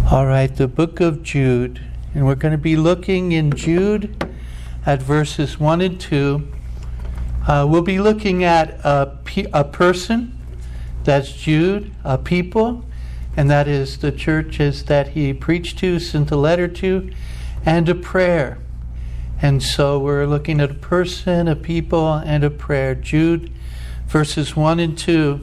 All right, the book of Jude. And we're going to be looking in Jude at verses 1 and 2. We'll be looking at a person, that's Jude, a people, and that is the churches that he preached to, sent a letter to, and a prayer. And so we're looking at a person, a people, and a prayer. Jude, verses 1 and 2.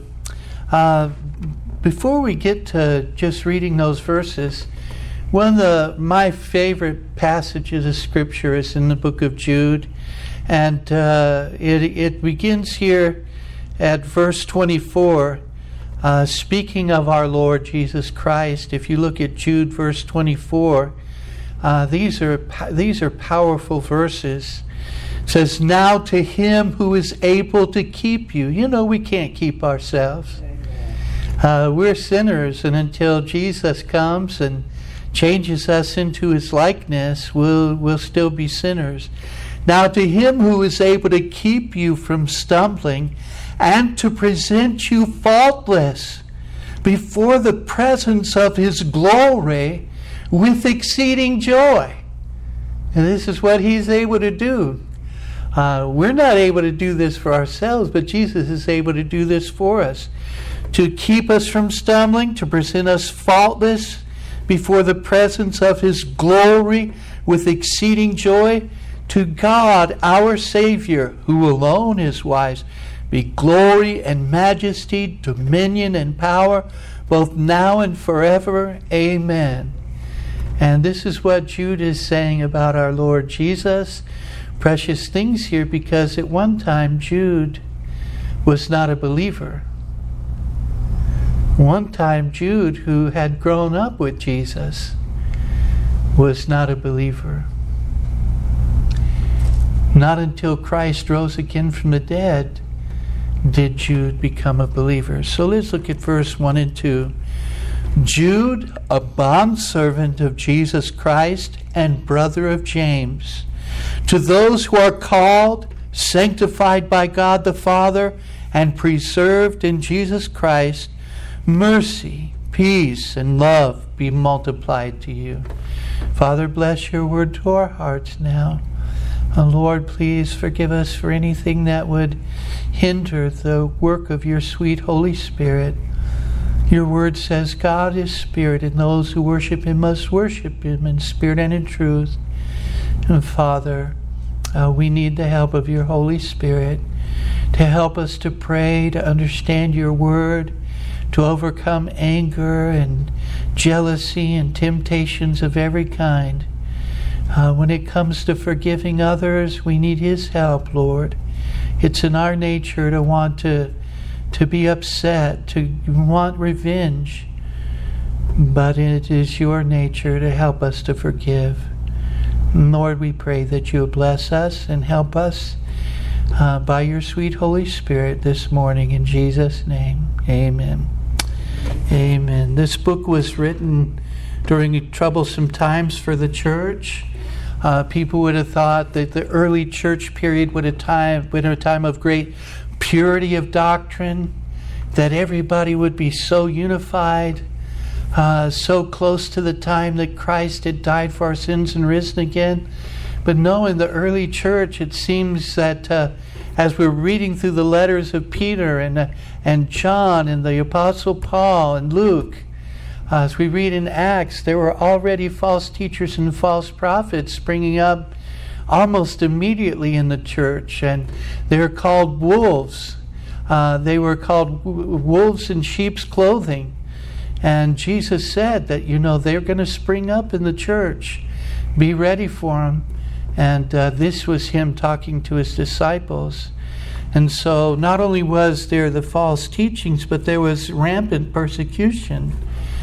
Before we get to just reading those verses, one of my favorite passages of Scripture is in the book of Jude. And it begins here at verse 24, speaking of our Lord Jesus Christ. If you look at Jude verse 24, these are powerful verses. It says, "Now to him who is able to keep you." You know, we can't keep ourselves. We're sinners, and until Jesus comes and changes us into his likeness, we'll still be sinners. "Now to him who is able to keep you from stumbling and to present you faultless before the presence of his glory with exceeding joy." And this is what he's able to do. We're not able to do this for ourselves, but Jesus is able to do this for us. To keep us from stumbling, to present us faultless before the presence of his glory with exceeding joy. To God, our Savior, who alone is wise, be glory and majesty, dominion and power, both now and forever. Amen. And this is what Jude is saying about our Lord Jesus. Precious things here, because at one time Jude was not a believer. One time Jude, who had grown up with Jesus, was not a believer. Not until Christ rose again from the dead did Jude become a believer. So let's look at verse 1 and 2. "Jude, a bondservant of Jesus Christ and brother of James, to those who are called, sanctified by God the Father, and preserved in Jesus Christ, mercy, peace, and love be multiplied to you." Father, bless your word to our hearts now. Lord, please forgive us for anything that would hinder the work of your sweet Holy Spirit. Your word says God is spirit, and those who worship him must worship him in spirit and in truth. And Father, we need the help of your Holy Spirit to help us to pray, to understand your word, to overcome anger and jealousy and temptations of every kind. When it comes to forgiving others, we need his help, Lord. It's in our nature to want to be upset, to want revenge. But it is your nature to help us to forgive. Lord, we pray that you bless us and help us by your sweet Holy Spirit this morning. In Jesus' name, amen. Amen. This book was written during troublesome times for the church. People would have thought that the early church period would have been a time of great purity of doctrine, that everybody would be so unified, so close to the time that Christ had died for our sins and risen again. But no, in the early church, it seems that as we're reading through the letters of Peter and John and the Apostle Paul and Luke, as we read in Acts, there were already false teachers and false prophets springing up almost immediately in the church, and they were called wolves. They were called wolves in sheep's clothing. And Jesus said that, they're going to spring up in the church. Be ready for them. And this was him talking to his disciples. And so not only was there the false teachings, but there was rampant persecution.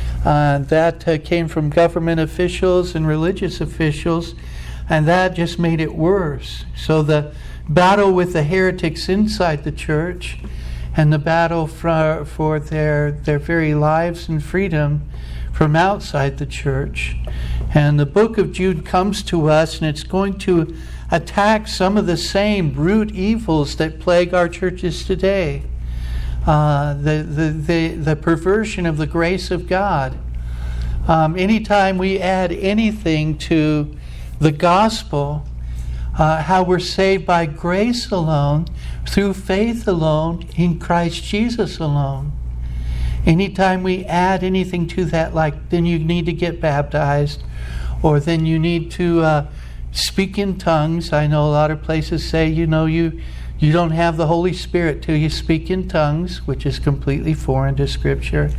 That came from government officials and religious officials, and that just made it worse. So the battle with the heretics inside the church and the battle for their very lives and freedom from outside the church. And the book of Jude comes to us, and it's going to attack some of the same root evils that plague our churches today. The perversion of the grace of God, Anytime we add anything to the gospel, how we're saved by grace alone, through faith alone, in Christ Jesus alone. Anytime we add anything to that, like then you need to get baptized, or then you need to speak in tongues. I know a lot of places say, you don't have the Holy Spirit till you speak in tongues, which is completely foreign to Scripture.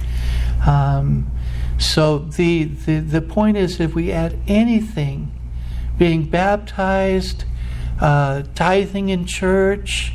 So the point is, if we add anything, being baptized, tithing in church,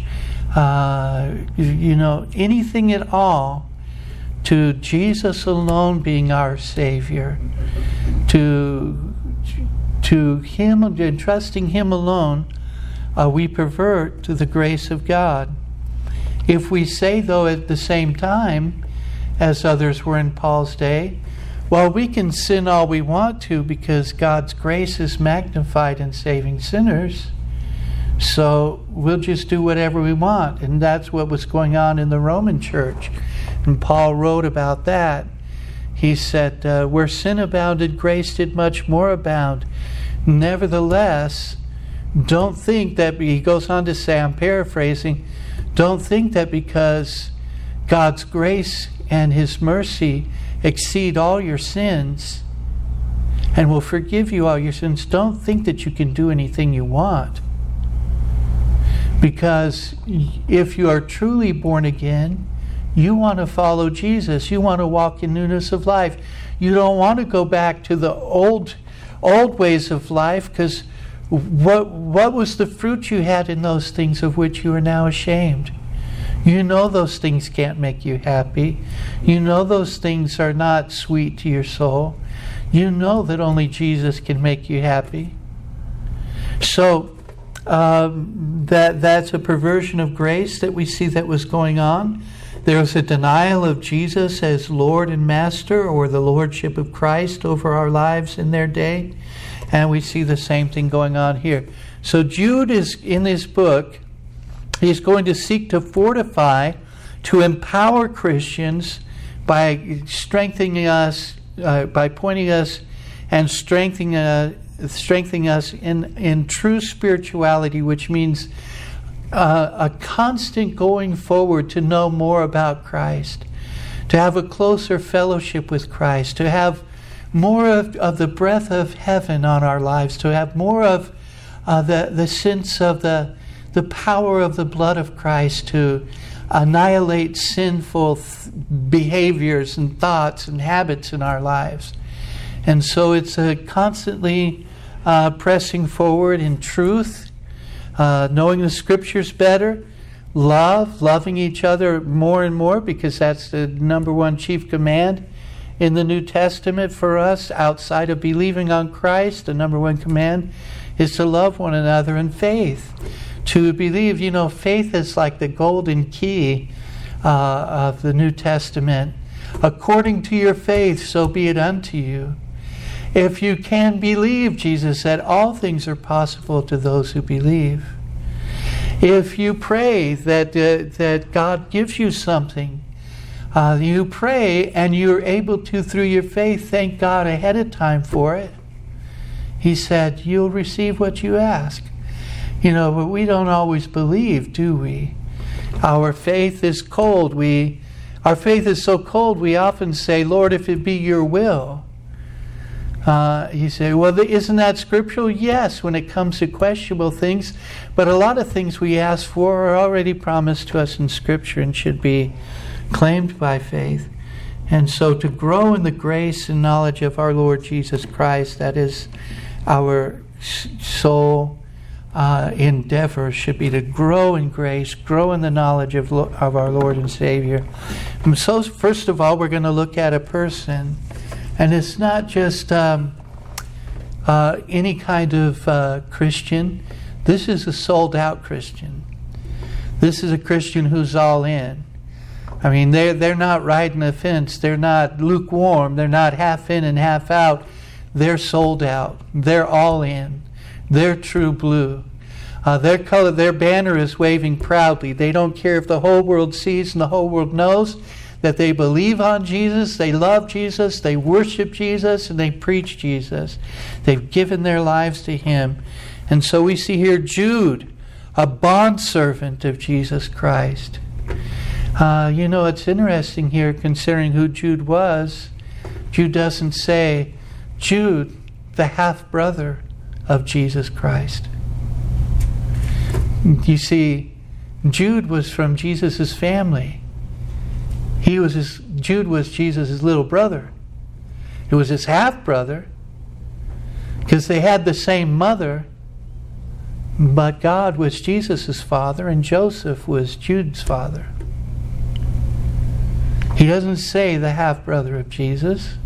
anything at all, to Jesus alone being our Savior, to Him and trusting Him alone, we pervert to the grace of God. If we say, though, at the same time, as others were in Paul's day, well, we can sin all we want to because God's grace is magnified in saving sinners, so we'll just do whatever we want. And that's what was going on in the Roman church. And Paul wrote about that. He said, where sin abounded, grace did much more abound. Nevertheless, don't think that, he goes on to say, I'm paraphrasing, don't think that because God's grace and His mercy exceed all your sins and will forgive you all your sins, don't think that you can do anything you want. Because if you are truly born again, you want to follow Jesus. You want to walk in newness of life. You don't want to go back to the old ways of life, because what was the fruit you had in those things of which you are now ashamed? You know those things can't make you happy. You know those things are not sweet to your soul. You know that only Jesus can make you happy. So that's a perversion of grace that we see that was going on. There was a denial of Jesus as Lord and Master, or the Lordship of Christ over our lives in their day. And we see the same thing going on here. So Jude is, in this book, he's going to seek to fortify, to empower Christians by strengthening us, by pointing us and strengthening us in true spirituality, which means a constant going forward to know more about Christ, to have a closer fellowship with Christ, to have more of the breath of heaven on our lives, to have more of the sense of the power of the blood of Christ to annihilate sinful behaviors and thoughts and habits in our lives. And so it's a constantly pressing forward in truth, knowing the Scriptures better, loving each other more and more, because that's the number one chief command in the New Testament for us. Outside of believing on Christ, the number one command is to love one another in faith. To believe, faith is like the golden key of the New Testament. According to your faith, so be it unto you. If you can believe, Jesus said, all things are possible to those who believe. If you pray that God gives you something, you pray and you're able to, through your faith, thank God ahead of time for it. He said, you'll receive what you ask. But we don't always believe, do we? Our faith is cold. Our faith is so cold, we often say, Lord, if it be your will. You say, well, isn't that scriptural? Yes, when it comes to questionable things. But a lot of things we ask for are already promised to us in Scripture and should be claimed by faith. And so to grow in the grace and knowledge of our Lord Jesus Christ, that is our sole endeavor, should be to grow in grace, grow in the knowledge of our Lord and Savior. And so first of all, we're going to look at a person. And it's not just any kind of Christian. This is a sold-out Christian. This is a Christian who's all in. I mean, they're not riding the fence. They're not lukewarm. They're not half in and half out. They're sold out. They're all in. They're true blue. Their banner is waving proudly. They don't care if the whole world sees and the whole world knows. that they believe on Jesus, they love Jesus, they worship Jesus, and they preach Jesus. They've given their lives to Him. And so we see here Jude, a bondservant of Jesus Christ. It's interesting here considering who Jude was. Jude doesn't say Jude, the half-brother of Jesus Christ. You see, Jude was from Jesus' family. Jude was Jesus' little brother. It was his half-brother because they had the same mother, but God was Jesus' father and Joseph was Jude's father. He doesn't say the half-brother of Jesus.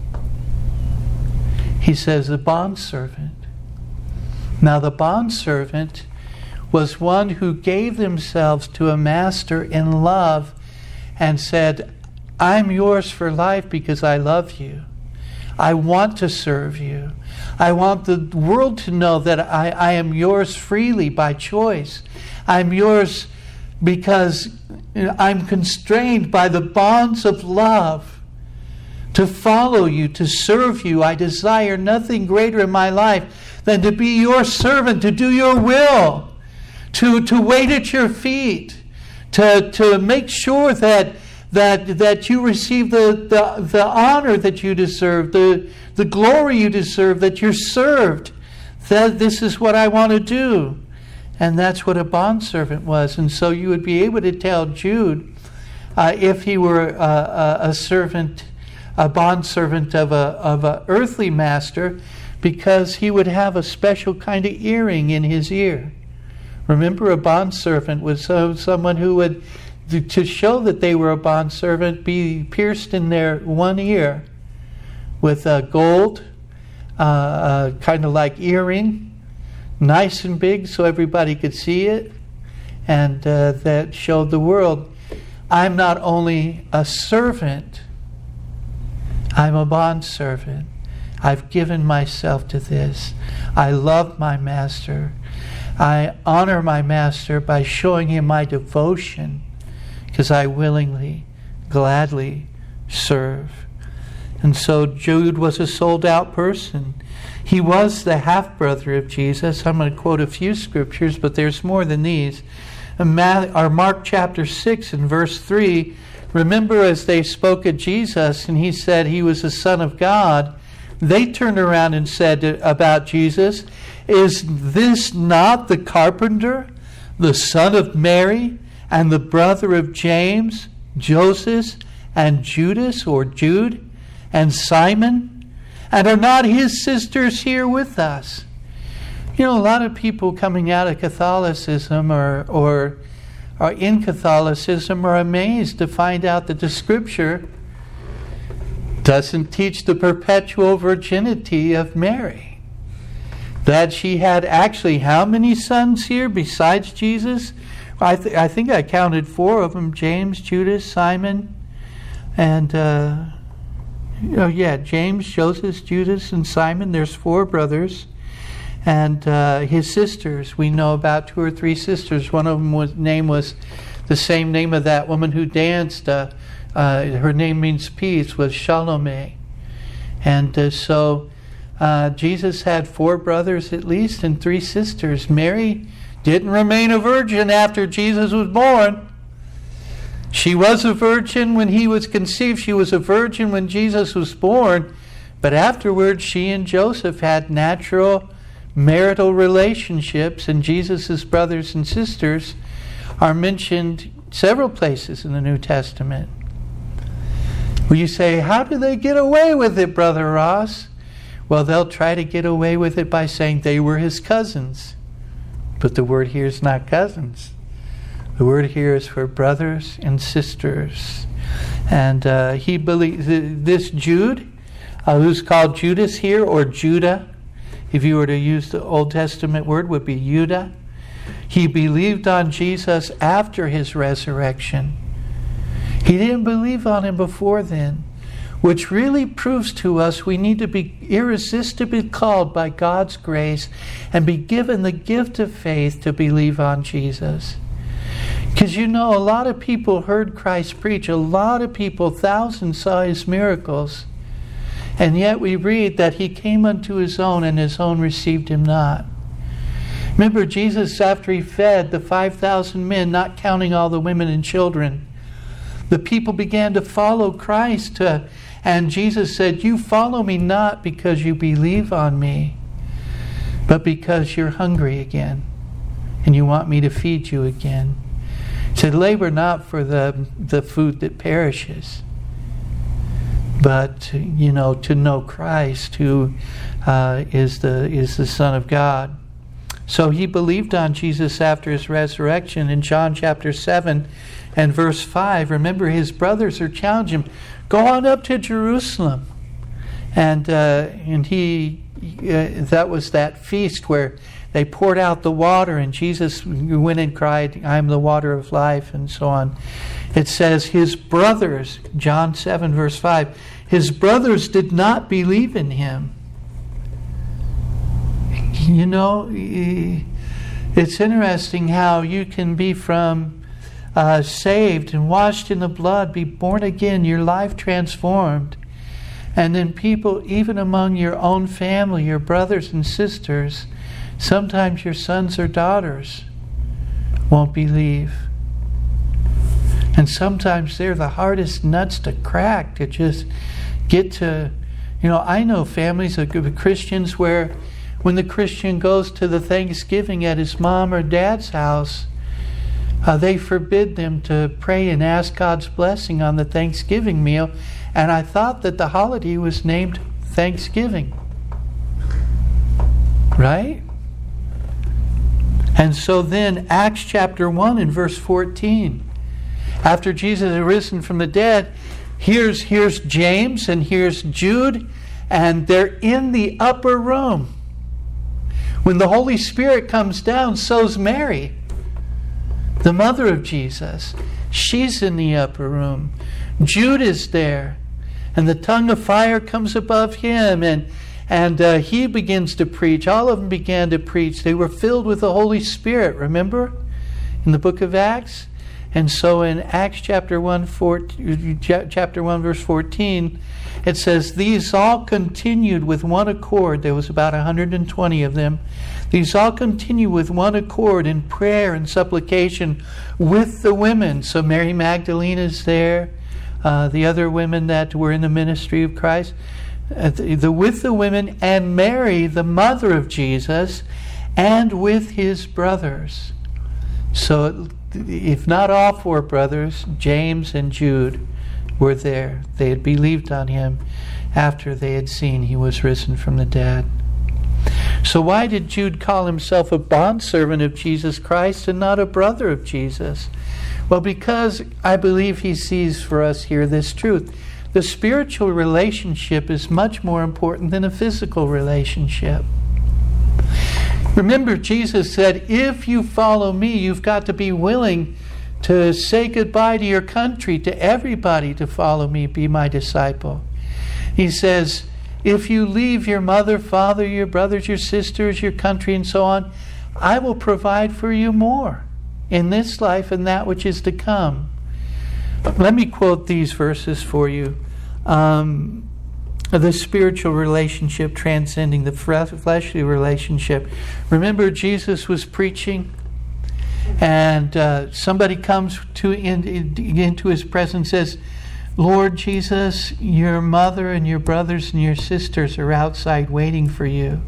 He says the bondservant. Now the bondservant was one who gave themselves to a master in love and said, I'm yours for life because I love you. I want to serve you. I want the world to know that I am yours freely by choice. I'm yours because I'm constrained by the bonds of love to follow you, to serve you. I desire nothing greater in my life than to be your servant, to do your will, to wait at your feet, to make sure that you receive the honor that you deserve, the glory you deserve, that you're served. That this is what I want to do. And that's what a bondservant was. And so you would be able to tell Jude, if he were a bondservant of a earthly master, because he would have a special kind of earring in his ear. Remember, a bondservant was someone who would, to show that they were a bondservant, be pierced in their one ear with gold, kind of like earring, nice and big so everybody could see it, and that showed the world, I'm not only a servant, I'm a bondservant. I've given myself to this. I love my master. I honor my master by showing him my devotion because I willingly, gladly serve. And so Jude was a sold-out person. He was the half-brother of Jesus. I'm going to quote a few scriptures, but there's more than these. Mark chapter 6 and verse 3, remember as they spoke of Jesus and he said he was the Son of God, they turned around and said about Jesus, is this not the carpenter, the son of Mary, and the brother of James, Joseph, and Judas, or Jude, and Simon? And are not his sisters here with us? A lot of people coming out of Catholicism or in Catholicism are amazed to find out that the Scripture doesn't teach the perpetual virginity of Mary. That she had actually how many sons here besides Jesus? I think I counted 4 of them: James, Judas, Simon, and James, Joseph, Judas, and Simon. There's 4 brothers. And his sisters, we know about 2 or 3 sisters. One of them name was the same name of that woman who danced. Her name means peace, was Salome. And so Jesus had 4 brothers at least and 3 sisters. Mary didn't remain a virgin after Jesus was born. She was a virgin when he was conceived. She was a virgin when Jesus was born. But afterwards, she and Joseph had natural marital relationships, and Jesus' brothers and sisters are mentioned several places in the New Testament. Well, you say, how do they get away with it, Brother Ross? Well, they'll try to get away with it by saying they were his cousins. But the word here is not cousins. The word here is for brothers and sisters. And he believes this Jude, who's called Judas here, or Judah, if you were to use the Old Testament word, would be Judah. He believed on Jesus after his resurrection. He didn't believe on him before then, which really proves to us we need to be irresistibly called by God's grace and be given the gift of faith to believe on Jesus. Because a lot of people heard Christ preach. A lot of people, thousands, saw his miracles. And yet we read that he came unto his own, and his own received him not. Remember, Jesus, after he fed the 5,000 men, not counting all the women and children, the people began to follow Christ. And Jesus said, you follow me not because you believe on me, but because you're hungry again, and you want me to feed you again. He said, labor not for the food that perishes, but to know Christ, who is the Son of God. So he believed on Jesus after his resurrection. In John chapter 7 and verse 5, remember, his brothers are challenging him, go on up to Jerusalem. And he that was that feast where they poured out the water, and Jesus went and cried, I am the water of life, and so on. It says his brothers, John 7 verse 5, his brothers did not believe in him. It's interesting how you can be saved and washed in the blood, be born again, your life transformed. And then people, even among your own family, your brothers and sisters, sometimes your sons or daughters won't believe. And sometimes they're the hardest nuts to crack, to just get to... I know families of Christians where when the Christian goes to the Thanksgiving at his mom or dad's house, they forbid them to pray and ask God's blessing on the Thanksgiving meal. And I thought that the holiday was named Thanksgiving. Right? And so then Acts chapter 1 and verse 14. After Jesus had risen from the dead, here's James and here's Jude, and they're in the upper room. When the Holy Spirit comes down, so's Mary, the mother of Jesus. She's in the upper room. Jude is there, and the tongue of fire comes above him, and he begins to preach. All of them began to preach. They were filled with the Holy Spirit, remember? In the book of Acts. And so in Acts chapter 1 verse 14, it says, these all continued with one accord. There was about 120 of them. These all continued with one accord in prayer and supplication with the women. So Mary Magdalene is there. The other women that were in the ministry of Christ. With the women, and Mary, the mother of Jesus, and with his brothers. So if not all four brothers, James and Jude were there. They had believed on him after they had seen he was risen from the dead. So why did Jude call himself a bondservant of Jesus Christ and not a brother of Jesus? Well, because I believe he sees for us here this truth. The spiritual relationship is much more important than a physical relationship. Remember, Jesus said, if you follow me, you've got to be willing to say goodbye to your country, to everybody, to follow me, be my disciple. He says, if you leave your mother, father, your brothers, your sisters, your country, and so on, I will provide for you more in this life and that which is to come. Let me quote these verses for you. The spiritual relationship transcending the fleshly relationship. Remember, Jesus was preaching, and somebody comes into his presence and says, Lord Jesus, your mother and your brothers and your sisters are outside waiting for you.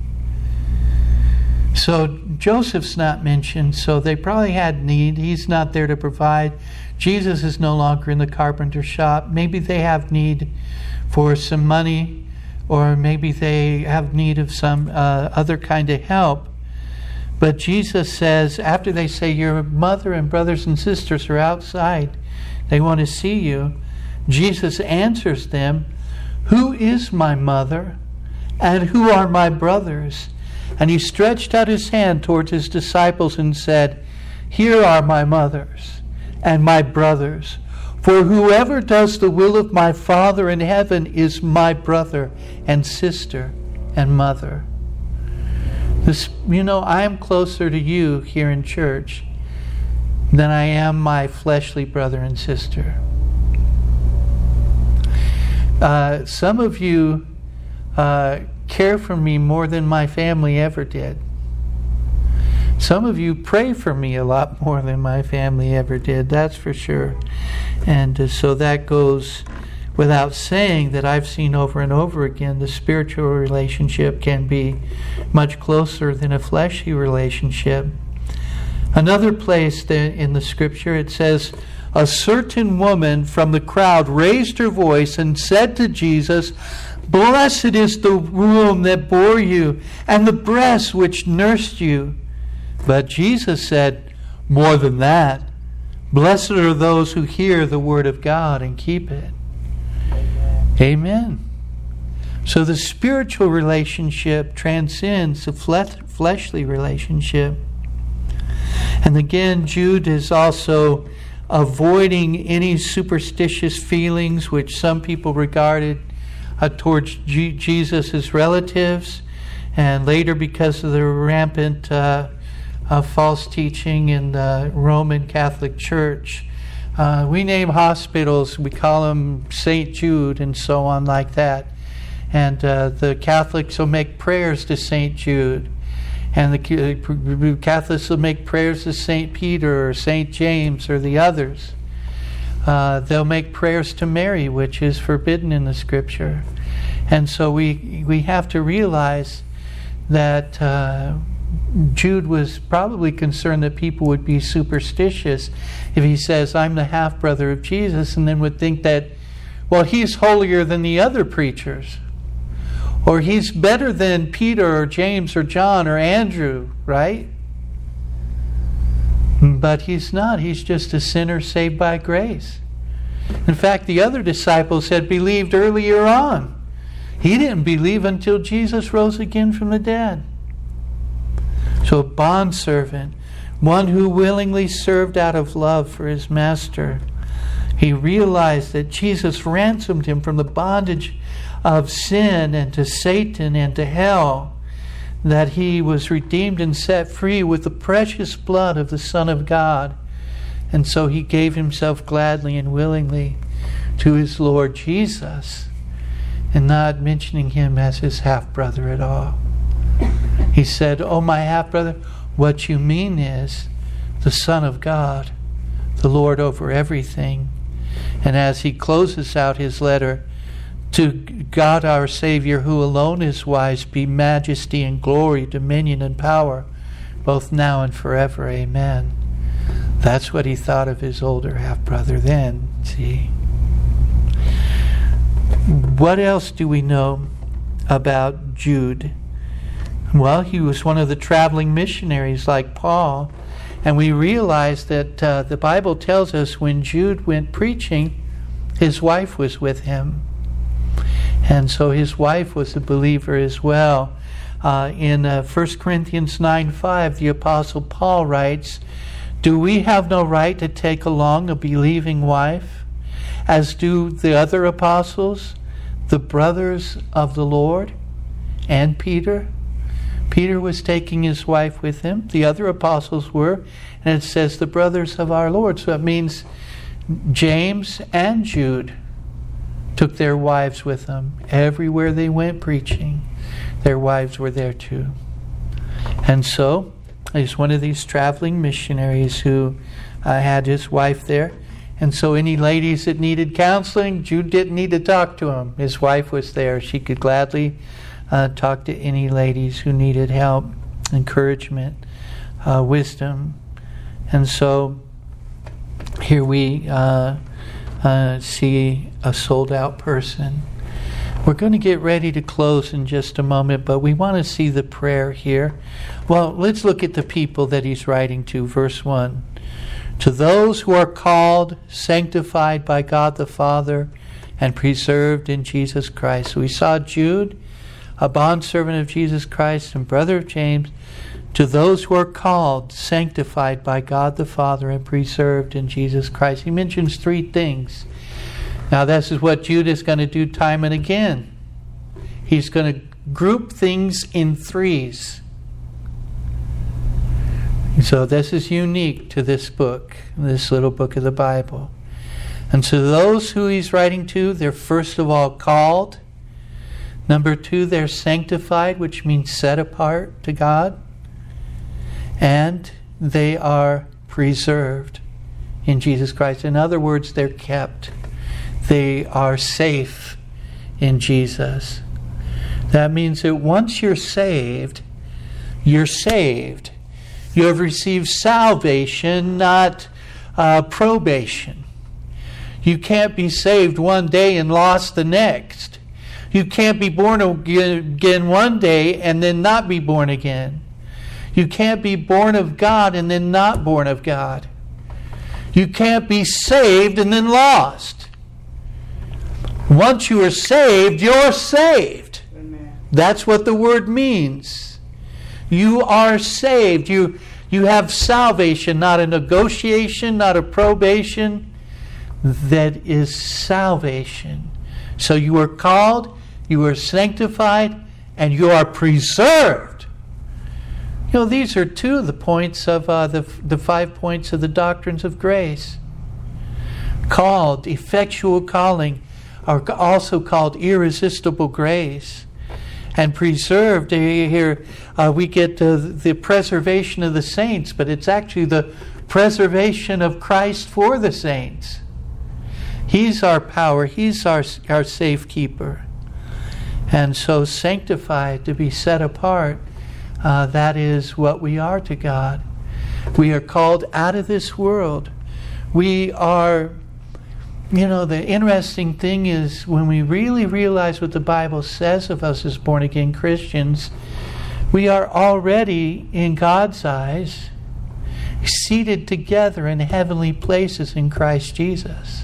So Joseph's not mentioned, so they probably had need. He's not there to provide. Jesus is no longer in the carpenter shop. Maybe they have need for some money, or maybe they have need of some other kind of help. But Jesus says, after they say, your mother and brothers and sisters are outside, they want to see you, Jesus answers them, who is my mother and who are my brothers? And he stretched out his hand towards his disciples and said, here are my mothers and my brothers. For whoever does the will of my Father in heaven is my brother and sister and mother. I am closer to you here in church than I am my fleshly brother and sister. Some of you care for me more than my family ever did. Some of you pray for me a lot more than my family ever did, that's for sure. And so that goes without saying that I've seen over and over again the spiritual relationship can be much closer than a fleshy relationship. Another place in the scripture it says, a certain woman from the crowd raised her voice and said to Jesus, "Blessed is the womb that bore you and the breast which nursed you." But Jesus said, "More than that, blessed are those who hear the word of God and keep it." Amen. So the spiritual relationship transcends the fleshly relationship. And again, Jude is also avoiding any superstitious feelings which some people regarded towards Jesus' relatives, and later because of the rampant false teaching in the Roman Catholic Church. We name hospitals, we call them St. Jude and so on like that. And the Catholics will make prayers to St. Jude. And the Catholics will make prayers to St. Peter or St. James or the others. They'll make prayers to Mary, which is forbidden in the Scripture. And so we have to realize that Jude was probably concerned that people would be superstitious if he says, "I'm the half-brother of Jesus," and then would think that, well, he's holier than the other preachers. Or he's better than Peter or James or John or Andrew, right? But he's not. He's just a sinner saved by grace. In fact, the other disciples had believed earlier on. He didn't believe until Jesus rose again from the dead. So a bondservant, one who willingly served out of love for his master. He realized that Jesus ransomed him from the bondage of sin and to Satan and to hell, that he was redeemed and set free with the precious blood of the Son of God. And so he gave himself gladly and willingly to his Lord Jesus, and not mentioning him as his half-brother at all. He said, "Oh, my half-brother, what you mean is the Son of God, the Lord over everything." And as he closes out his letter, "To God our Savior, who alone is wise, be majesty and glory, dominion and power, both now and forever. Amen." That's what he thought of his older half-brother then, see. What else do we know about Jude? Well, he was one of the traveling missionaries like Paul, and we realize that the Bible tells us when Jude went preaching, his wife was with him. And so his wife was a believer as well. In 1 Corinthians 9:5, the Apostle Paul writes, "Do we have no right to take along a believing wife, as do the other apostles, the brothers of the Lord?" And Peter? Peter was taking his wife with him. The other apostles were. And it says the brothers of our Lord. So it means James and Jude took their wives with them. Everywhere they went preaching, their wives were there too. And so he's one of these traveling missionaries who had his wife there. And so any ladies that needed counseling, Jude didn't need to talk to them. His wife was there. She could gladly talk to any ladies who needed help, encouragement, wisdom. And so here we see a sold-out person. We're going to get ready to close in just a moment, but we want to see the prayer here. Well, let's look at the people that he's writing to. Verse 1. "To those who are called, sanctified by God the Father, and preserved in Jesus Christ." So we saw Jude, a bondservant of Jesus Christ and brother of James. "To those who are called, sanctified by God the Father, and preserved in Jesus Christ." He mentions three things. Now this is what Jude is going to do time and again. He's going to group things in threes. So this is unique to this book, this little book of the Bible. And so those who he's writing to, they're first of all called. Number 2, they're sanctified, which means set apart to God. And they are preserved in Jesus Christ. In other words, they're kept. They are safe in Jesus. That means that once you're saved, you're saved. You have received salvation, not probation. You can't be saved one day and lost the next. You can't be born again one day and then not be born again. You can't be born of God and then not born of God. You can't be saved and then lost. Once you are saved, you're saved. Amen. That's what the word means. You are saved. You have salvation, not a negotiation, not a probation. That is salvation. So you are called, you are sanctified, and you are preserved. You know, these are 2 of the points of the 5 points of the doctrines of grace. Called, effectual calling, are also called irresistible grace. And preserved, here we get the preservation of the saints, but it's actually the preservation of Christ for the saints. He's our power. He's our safekeeper. And so sanctified, to be set apart, that is what we are to God. We are called out of this world. We are, the interesting thing is when we really realize what the Bible says of us as born-again Christians, we are already, in God's eyes, seated together in heavenly places in Christ Jesus.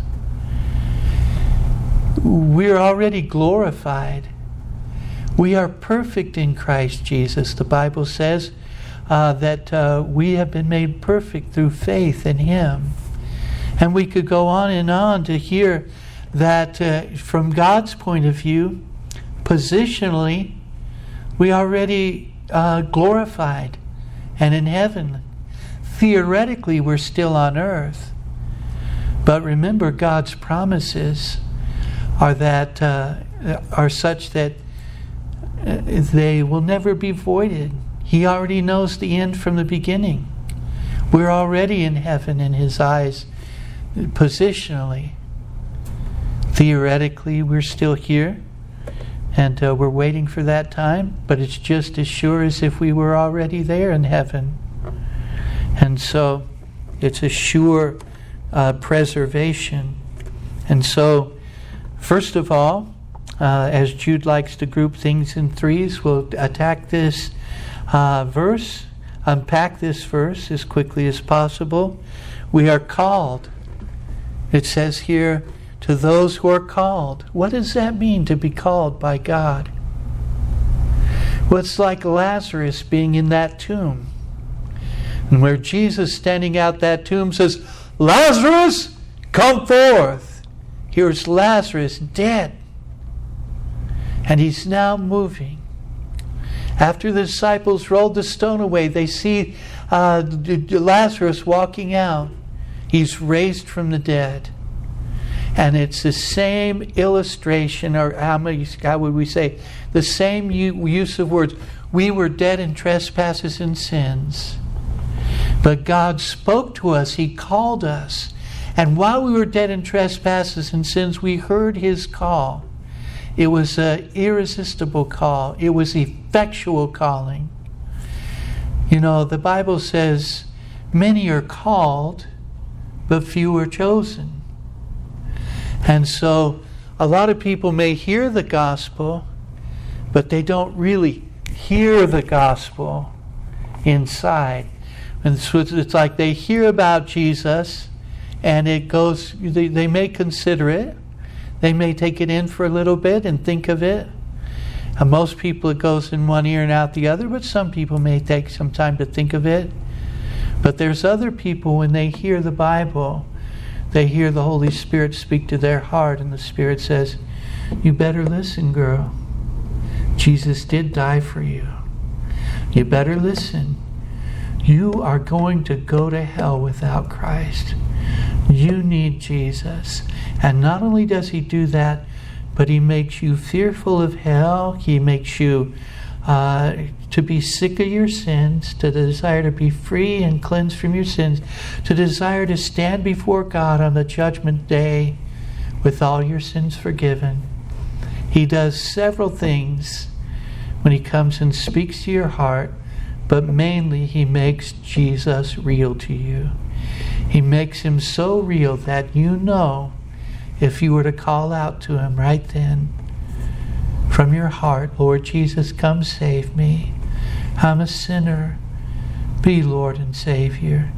We're already glorified. We are perfect in Christ Jesus. The Bible says that we have been made perfect through faith in Him. And we could go on and on to hear that from God's point of view, positionally, we are already glorified and in heaven. Theoretically, we're still on earth. But remember, God's promises are such that they will never be voided. He already knows the end from the beginning. We're already in heaven in His eyes, positionally. Theoretically, we're still here, and we're waiting for that time, but it's just as sure as if we were already there in heaven. And so it's a sure preservation. And so, first of all, as Jude likes to group things in threes, we'll attack this verse, unpack this verse as quickly as possible. We are called. It says here, to those who are called. What does that mean, to be called by God? Well, it's like Lazarus being in that tomb. And where Jesus, standing out that tomb, says, Lazarus, come forth. Here's Lazarus dead. And he's now moving. After the disciples rolled the stone away, they see Lazarus walking out. He's raised from the dead. And it's the same illustration, or how would we say, the same use of words. We were dead in trespasses and sins. But God spoke to us. He called us. And while we were dead in trespasses and sins, we heard His call. It was an irresistible call. It was effectual calling. The Bible says, many are called, but few are chosen. And so a lot of people may hear the gospel, but they don't really hear the gospel inside. And so it's like they hear about Jesus, and it goes, they may consider it. They may take it in for a little bit and think of it. And most people, it goes in one ear and out the other, but some people may take some time to think of it. But there's other people, when they hear the Bible, they hear the Holy Spirit speak to their heart, and the Spirit says, you better listen, girl. Jesus did die for you. You better listen. You are going to go to hell without Christ. You need Jesus. And not only does he do that, but he makes you fearful of hell. He makes you to be sick of your sins, to desire to be free and cleansed from your sins, to desire to stand before God on the judgment day with all your sins forgiven. He does several things when he comes and speaks to your heart, but mainly he makes Jesus real to you. He makes him so real that you know, if you were to call out to him right then from your heart, Lord Jesus, come save me. I'm a sinner. Be Lord and Savior.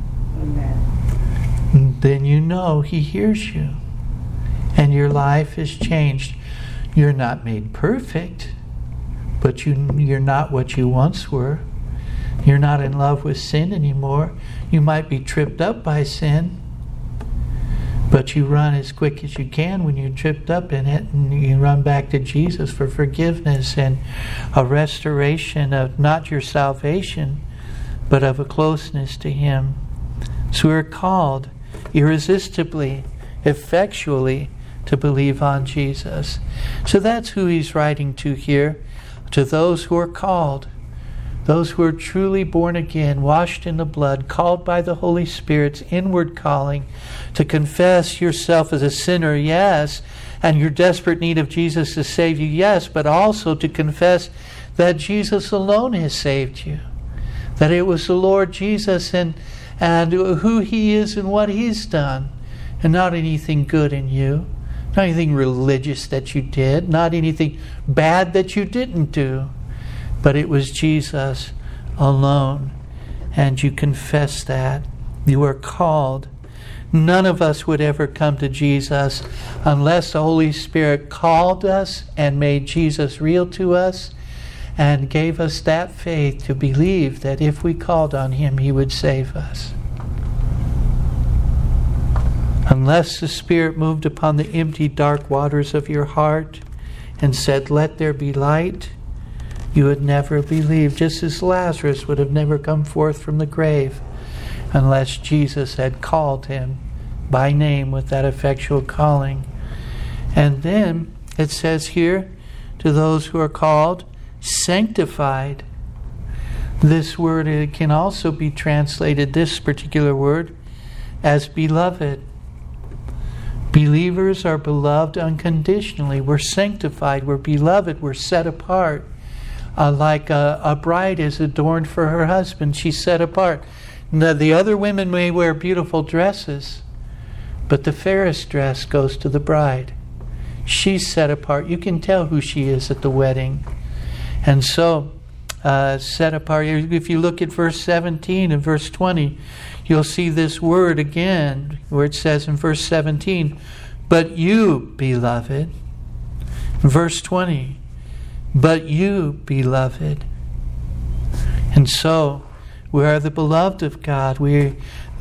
Amen. Then you know he hears you and your life is changed. You're not made perfect, but you're not what you once were. You're not in love with sin anymore. You might be tripped up by sin, but you run as quick as you can when you're tripped up in it, and you run back to Jesus for forgiveness and a restoration of not your salvation, but of a closeness to him. So we're called irresistibly, effectually, to believe on Jesus. So that's who he's writing to here, to those who are called. Those who are truly born again, washed in the blood, called by the Holy Spirit's inward calling to confess yourself as a sinner, yes, and your desperate need of Jesus to save you, yes, but also to confess that Jesus alone has saved you. That it was the Lord Jesus and who he is and what he's done, and not anything good in you, not anything religious that you did, not anything bad that you didn't do. But it was Jesus alone. And you confess that. You are called. None of us would ever come to Jesus unless the Holy Spirit called us and made Jesus real to us and gave us that faith to believe that if we called on him, he would save us. Unless the Spirit moved upon the empty, dark waters of your heart and said, "Let there be light," you would never believe, just as Lazarus would have never come forth from the grave unless Jesus had called him by name with that effectual calling. And then it says here, to those who are called, sanctified. This word, it can also be translated, this particular word, as beloved. Believers are beloved unconditionally. We're sanctified, we're beloved, we're set apart. Like a bride is adorned for her husband, she's set apart. Now, the other women may wear beautiful dresses, but the fairest dress goes to the bride. She's set apart. You can tell who she is at the wedding. And so, set apart. If you look at verse 17 and verse 20, you'll see this word again, where it says in verse 17, "But you, beloved." Verse 20, "But you, beloved." And so, we are the beloved of God. We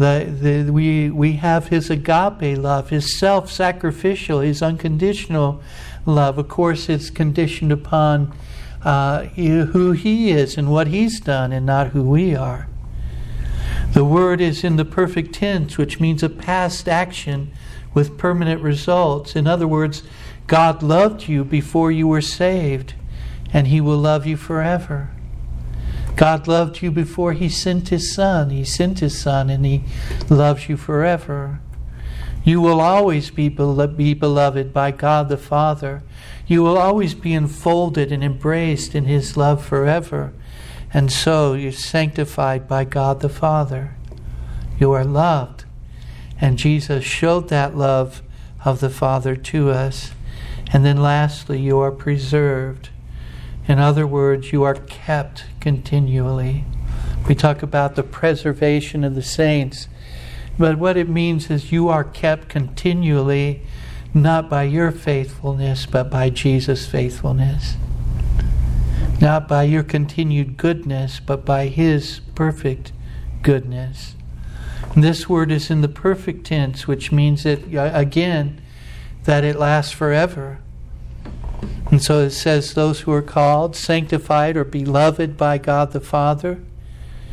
have his agape love, his self-sacrificial, his unconditional love. Of course, it's conditioned upon who he is and what he's done, and not who we are. The word is in the perfect tense, which means a past action with permanent results. In other words, God loved you before you were saved, and he will love you forever. God loved you before he sent his Son. He sent his Son, and he loves you forever. You will always be beloved by God the Father. You will always be enfolded and embraced in his love forever. And so you're sanctified by God the Father. You are loved. And Jesus showed that love of the Father to us. And then lastly, you are preserved. In other words, you are kept continually. We talk about the preservation of the saints. But what it means is you are kept continually, not by your faithfulness, but by Jesus' faithfulness. Not by your continued goodness, but by his perfect goodness. And this word is in the perfect tense, which means that, again, that it lasts forever. And so it says those who are called, sanctified, or beloved by God the Father.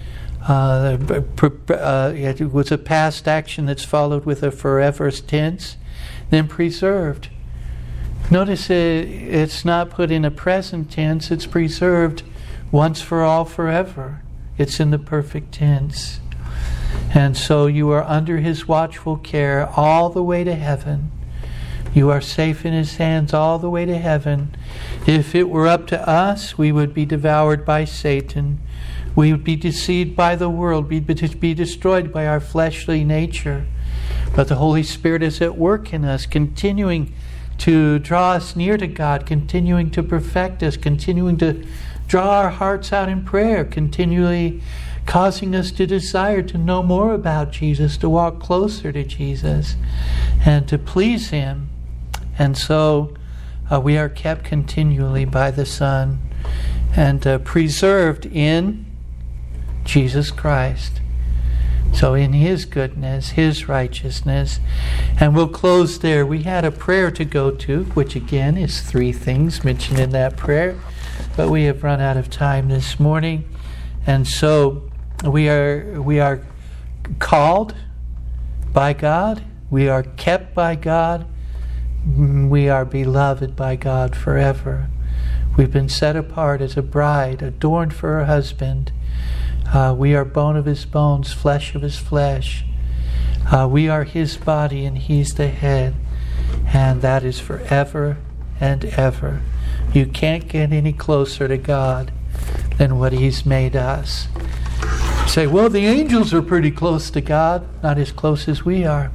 It was a past action that's followed with a forever tense, then preserved. Notice it's not put in a present tense, it's preserved once for all, forever. It's in the perfect tense. And so you are under His watchful care all the way to heaven. You are safe in His hands all the way to heaven. If it were up to us, we would be devoured by Satan. We would be deceived by the world, be destroyed by our fleshly nature. But the Holy Spirit is at work in us, continuing to draw us near to God, continuing to perfect us, continuing to draw our hearts out in prayer, continually causing us to desire to know more about Jesus, to walk closer to Jesus, and to please Him. And so we are kept continually by the Son and preserved in Jesus Christ. So in His goodness, His righteousness. And we'll close there. We had a prayer to go to, which again is 3 things mentioned in that prayer. But we have run out of time this morning. And so we are called by God. We are kept by God. We are beloved by God forever. We've been set apart as a bride, adorned for her husband. We are bone of His bones, flesh of His flesh. We are His body and He's the head. And that is forever and ever. You can't get any closer to God than what He's made us. You say, well, the angels are pretty close to God. Not as close as we are.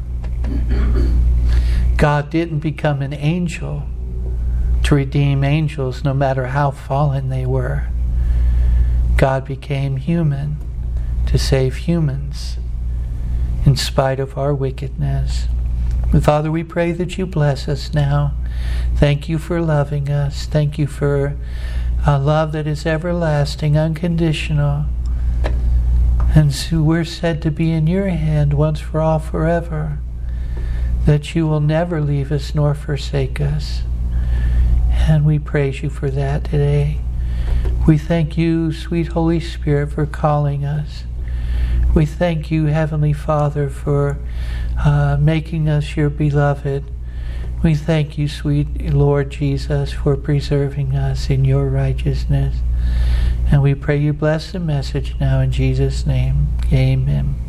God didn't become an angel to redeem angels, no matter how fallen they were. God became human to save humans in spite of our wickedness. Father, we pray that You bless us now. Thank You for loving us. Thank You for a love that is everlasting, unconditional. And so we're said to be in Your hand once for all, forever. That You will never leave us nor forsake us. And we praise You for that today. We thank You, sweet Holy Spirit, for calling us. We thank You, Heavenly Father, for making us Your beloved. We thank You, sweet Lord Jesus, for preserving us in Your righteousness. And we pray You bless the message now in Jesus' name. Amen.